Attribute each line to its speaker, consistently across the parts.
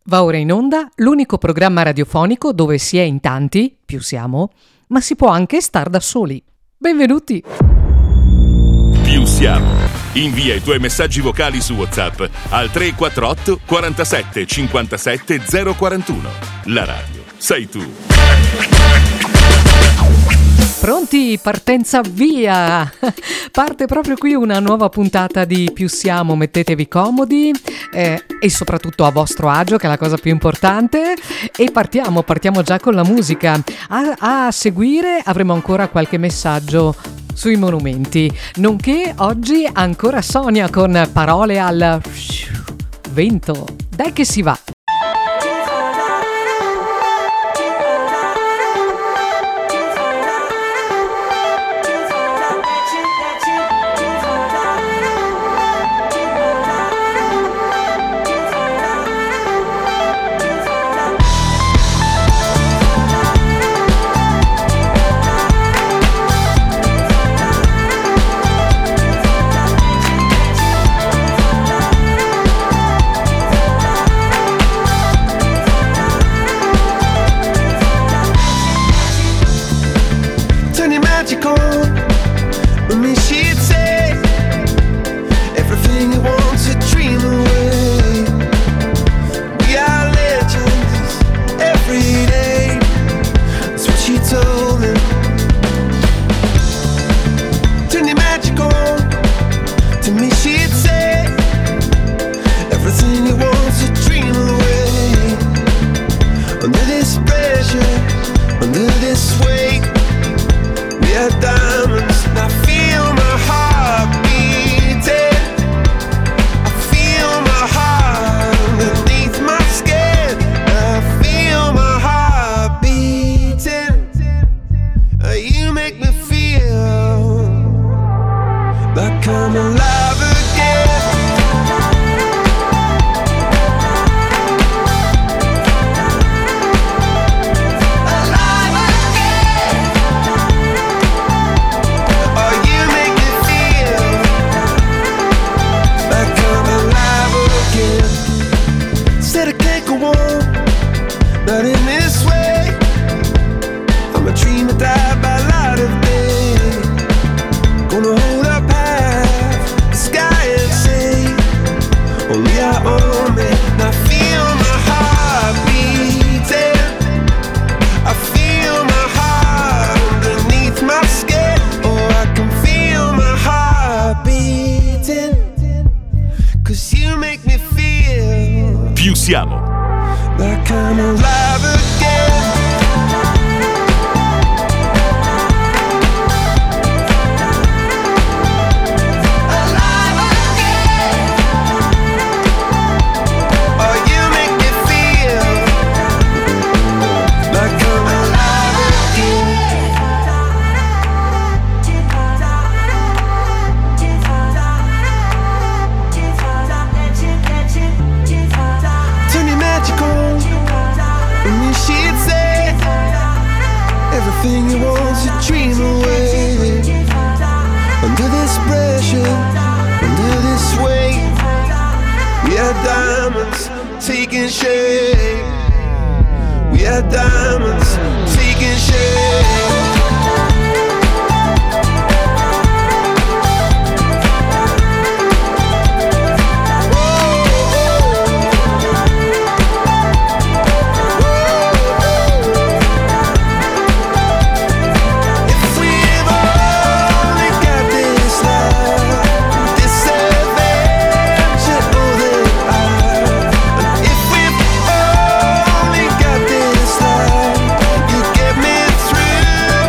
Speaker 1: Va ora in onda l'unico programma radiofonico dove si è in tanti, più siamo, ma si può anche star da soli. Benvenuti!
Speaker 2: Più siamo. Invia i tuoi messaggi vocali su WhatsApp al 348 47 57 041. La radio sei tu.
Speaker 1: Pronti? Partenza via! Parte proprio qui una nuova puntata di Più siamo, mettetevi comodi e soprattutto a vostro agio, che è la cosa più importante, e partiamo già con la musica. A seguire avremo ancora qualche messaggio sui monumenti, nonché oggi ancora Sonia con parole al vento. Dai che si va!
Speaker 2: Più siamo.
Speaker 3: Everything you want to dream away. Under this pressure, under this weight, we are diamonds taking shape. We are diamonds taking shape.
Speaker 4: Through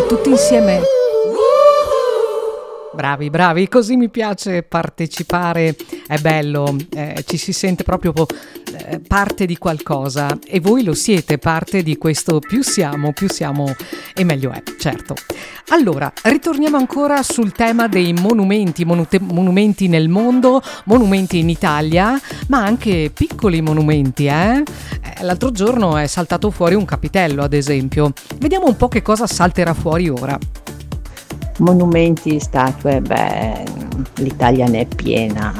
Speaker 1: tutti insieme. Bravi, bravi, così mi piace partecipare, è bello, ci si sente proprio parte di qualcosa, e voi lo siete, parte di questo più siamo e meglio è, certo. Allora, ritorniamo ancora sul tema dei monumenti, monumenti nel mondo, monumenti in Italia, ma anche piccoli monumenti, L'altro giorno è saltato fuori un capitello, ad esempio. Vediamo un po' che cosa salterà fuori ora.
Speaker 4: Monumenti, statue, l'Italia ne è piena,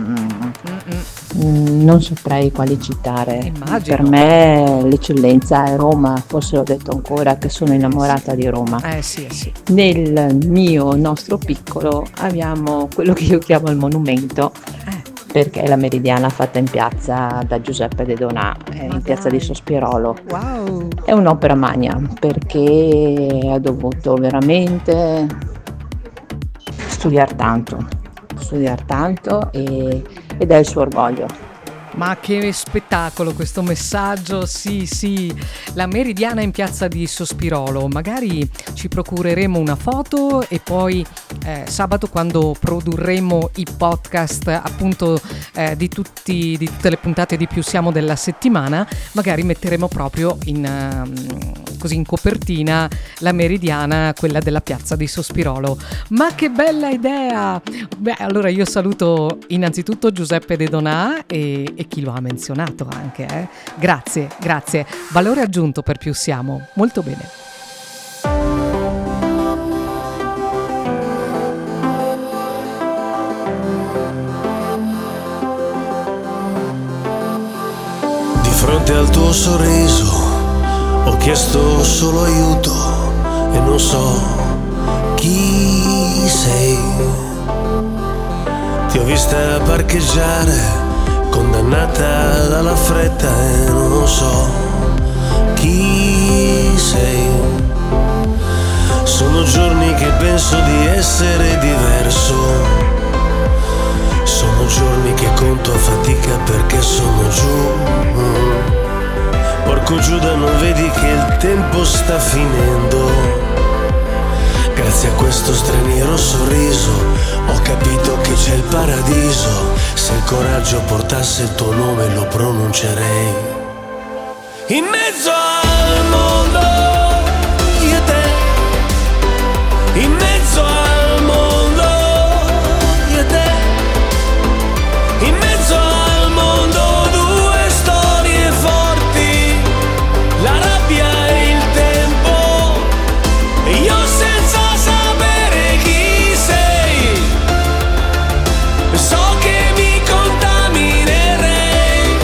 Speaker 4: non saprei quali citare.
Speaker 1: Immagino.
Speaker 4: Per me l'eccellenza è Roma, forse l'ho detto ancora che sono innamorata di Roma.
Speaker 1: Sì.
Speaker 4: Nel nostro piccolo abbiamo quello che io chiamo il monumento, perché è la Meridiana fatta in piazza da Giuseppe De Donà, in piazza di Sospirolo.
Speaker 1: Wow.
Speaker 4: È un'opera magna, perché ha dovuto veramente studiare tanto ed è il suo orgoglio.
Speaker 1: Ma che spettacolo questo messaggio, sì, la Meridiana in piazza di Sospirolo, magari ci procureremo una foto e poi sabato, quando produrremo i podcast appunto di tutte le puntate di Più Siamo della settimana, magari metteremo proprio così in copertina la Meridiana, quella della piazza di Sospirolo. Ma che bella idea! Beh, allora io saluto innanzitutto Giuseppe De Donà e chi lo ha menzionato anche, Grazie, valore aggiunto per Più Siamo, molto bene.
Speaker 3: Di fronte al tuo sorriso ho chiesto solo aiuto e non so chi sei. Ti ho vista parcheggiare, condannata dalla fretta, e non so chi sei. Sono giorni che penso di essere diverso, sono giorni che conto a fatica perché sono giù. Porco Giuda, non vedi che il tempo sta finendo? Grazie a questo straniero sorriso ho capito che c'è il paradiso. Se il coraggio portasse il tuo nome lo pronuncerei. In mezzo al mondo, io e te. In mezzo al mondo, io e te. In mezzo al mondo, due storie forti, la rabbia e il tempo, e io senza sapere chi sei, so che mi contaminerei.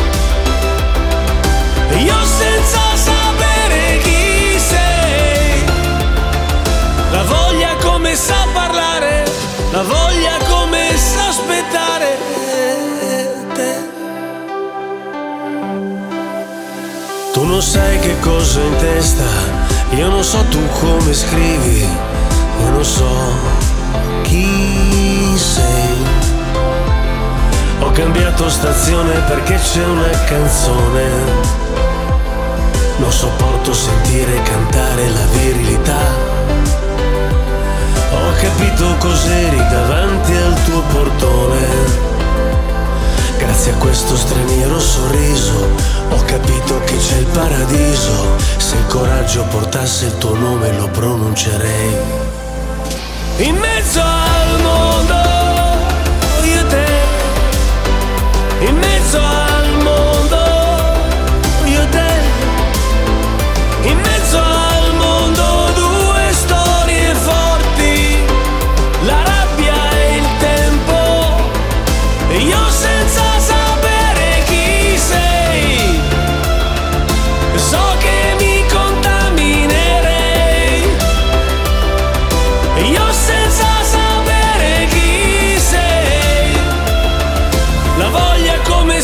Speaker 3: Io senza sapere chi sei, la voglia come sa parlare, la voglia come sa aspettare te. Tu non sai che cosa ho in testa, io non so tu come scrivi, io non so chi sei. Ho cambiato stazione perché c'è una canzone, non sopporto sentire cantare la virilità. Ho capito cos'eri davanti al tuo portone. Grazie a questo straniero sorriso ho capito che c'è il paradiso. Se il coraggio portasse il tuo nome lo pronuncerei. In mezzo al mondo, io e te. In mezzo al mondo, io e te. In mezzo al mondo, due storie forti, la rabbia e il tempo, e io senza sapere chi sei, so che mi contaminerei. E io senza sapere chi sei, la voglia come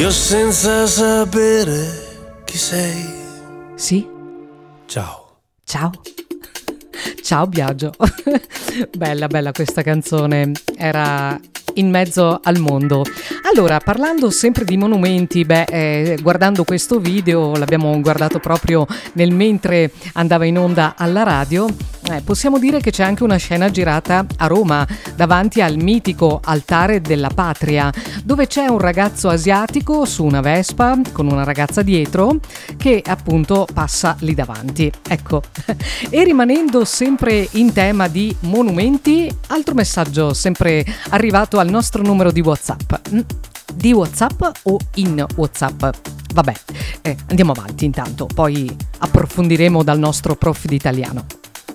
Speaker 3: io senza sapere chi sei.
Speaker 1: Sì?
Speaker 3: Ciao.
Speaker 1: Ciao. Ciao Biagio. Bella questa canzone, era in mezzo al mondo. Allora, parlando sempre di monumenti, guardando questo video, l'abbiamo guardato proprio nel mentre andava in onda alla radio, possiamo dire che c'è anche una scena girata a Roma, davanti al mitico Altare della Patria, dove c'è un ragazzo asiatico su una Vespa con una ragazza dietro che appunto passa lì davanti. Ecco, e rimanendo sempre in tema di monumenti, altro messaggio sempre arrivato al nostro numero di WhatsApp. Di WhatsApp o in WhatsApp? Vabbè, andiamo avanti intanto, poi approfondiremo dal nostro prof di italiano.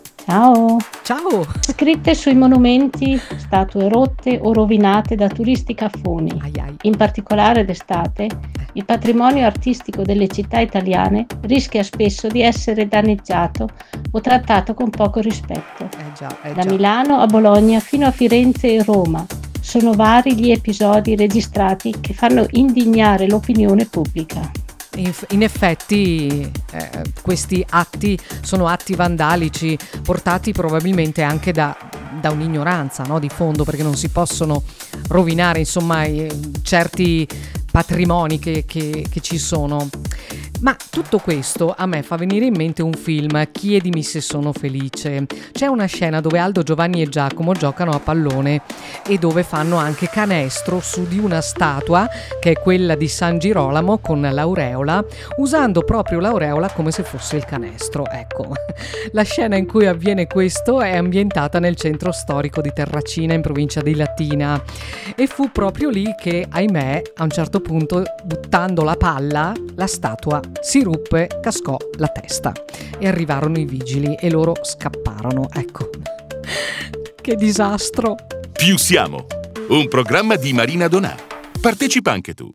Speaker 5: Ciao! Scritte sui monumenti, statue rotte o rovinate da turisti caffoni. In particolare d'estate, il patrimonio artistico delle città italiane rischia spesso di essere danneggiato o trattato con poco rispetto. Da Milano a Bologna fino a Firenze e Roma. Sono vari gli episodi registrati che fanno indignare l'opinione pubblica.
Speaker 1: In effetti questi atti sono atti vandalici portati probabilmente anche da un'ignoranza, no, di fondo, perché non si possono rovinare insomma certi patrimoni che ci sono. Ma tutto questo a me fa venire in mente un film, Chiedimi se sono felice. C'è una scena dove Aldo, Giovanni e Giacomo giocano a pallone e dove fanno anche canestro su di una statua che è quella di San Girolamo con l'aureola, usando proprio l'aureola come se fosse il canestro. Ecco, la scena in cui avviene questo è ambientata nel centro storico di Terracina in provincia di Latina e fu proprio lì che, ahimè, a un certo punto, buttando la palla, la statua si ruppe, cascò la testa e arrivarono i vigili e loro scapparono. Ecco, che disastro.
Speaker 2: Più siamo, un programma di Marina Donà. Partecipa anche tu.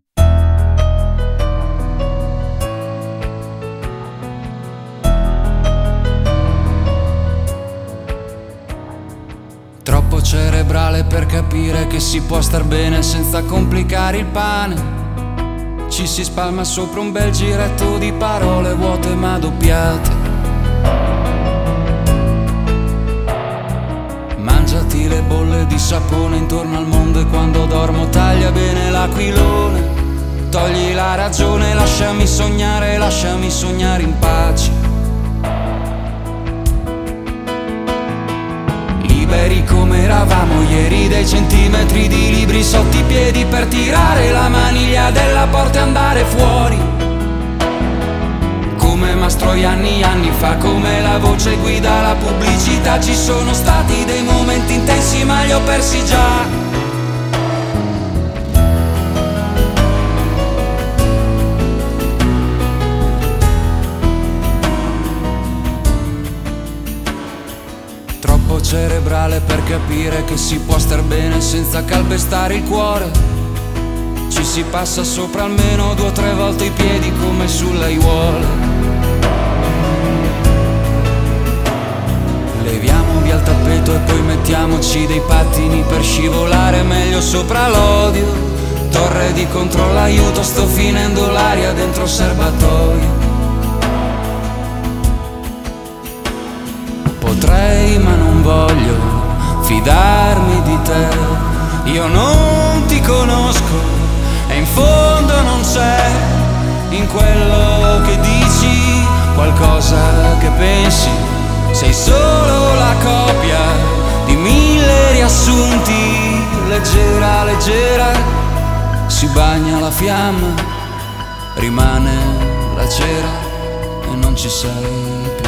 Speaker 6: Troppo cerebrale per capire che si può star bene senza complicare il pane. Ci si spalma sopra un bel giretto di parole vuote ma doppiate. Mangiati le bolle di sapone intorno al mondo e quando dormo taglia bene l'aquilone. Togli la ragione, lasciami sognare in pace. Liberi come eravamo ieri, dei centimetri di libri sotto i piedi per tirare la maniglia della porta e andare fuori. Come Mastroianni anni fa, come la voce guida la pubblicità. Ci sono stati dei momenti intensi ma li ho persi già. Cerebrale per capire che si può star bene senza calpestare il cuore. Ci si passa sopra almeno 2 o 3 volte i piedi come sull'aiuola. Leviamo via il tappeto e poi mettiamoci dei pattini per scivolare meglio sopra l'odio. Torre di controllo, aiuto, sto finendo l'aria dentro serbatoio. Potrei ma non voglio fidarmi di te. Io non ti conosco e in fondo non c'è in quello che dici qualcosa che pensi. Sei solo la copia di 1000 riassunti. Leggera, leggera, si bagna la fiamma, rimane la cera e non ci sei più.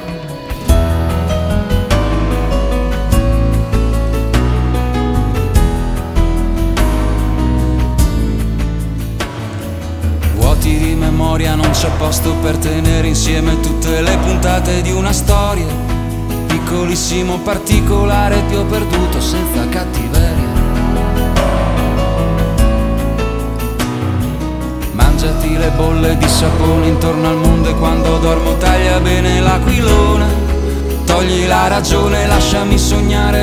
Speaker 6: Di memoria non c'è posto per tenere insieme tutte le puntate di una storia. Piccolissimo particolare ti ho perduto senza cattiveria. Mangiati le bolle di sapone intorno al mondo e quando dormo taglia bene l'aquilone. Togli la ragione, lasciami sognare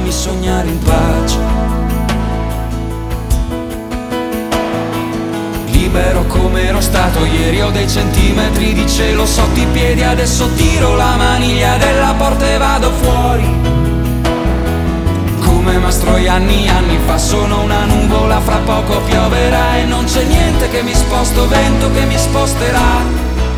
Speaker 6: in pace. libero come ero stato ieri. Ho dei centimetri di cielo sotto i piedi, adesso tiro la maniglia della porta e vado fuori. Come Mastroianni anni fa, sono una nuvola, fra poco pioverà e non c'è niente che mi sposto, vento che mi sposterà.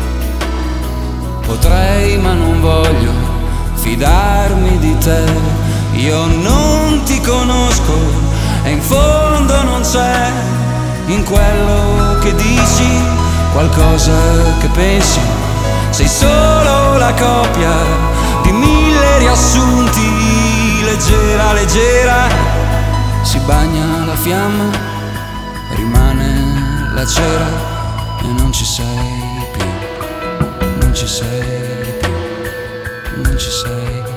Speaker 6: Potrei ma non voglio fidarmi di te, io non ti conosco e in fondo non c'è in quello che dici qualcosa che pensi. Sei solo la copia di 1000 riassunti, leggera, leggera. Si bagna la fiamma, rimane la cera e non ci sei più, non ci sei più, non ci sei più.